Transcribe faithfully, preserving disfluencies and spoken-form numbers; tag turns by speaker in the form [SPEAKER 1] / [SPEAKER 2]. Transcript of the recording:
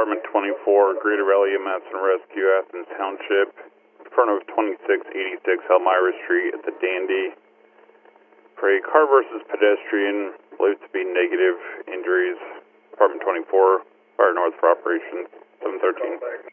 [SPEAKER 1] Department twenty-four, Greater Valley E M S and Rescue, Athens Township, in front of twenty-six eighty-six Elmira Street at the Dandy. For a car versus pedestrian, believed to be negative injuries. Department twenty-four, Fire North for operations, seven thirteen.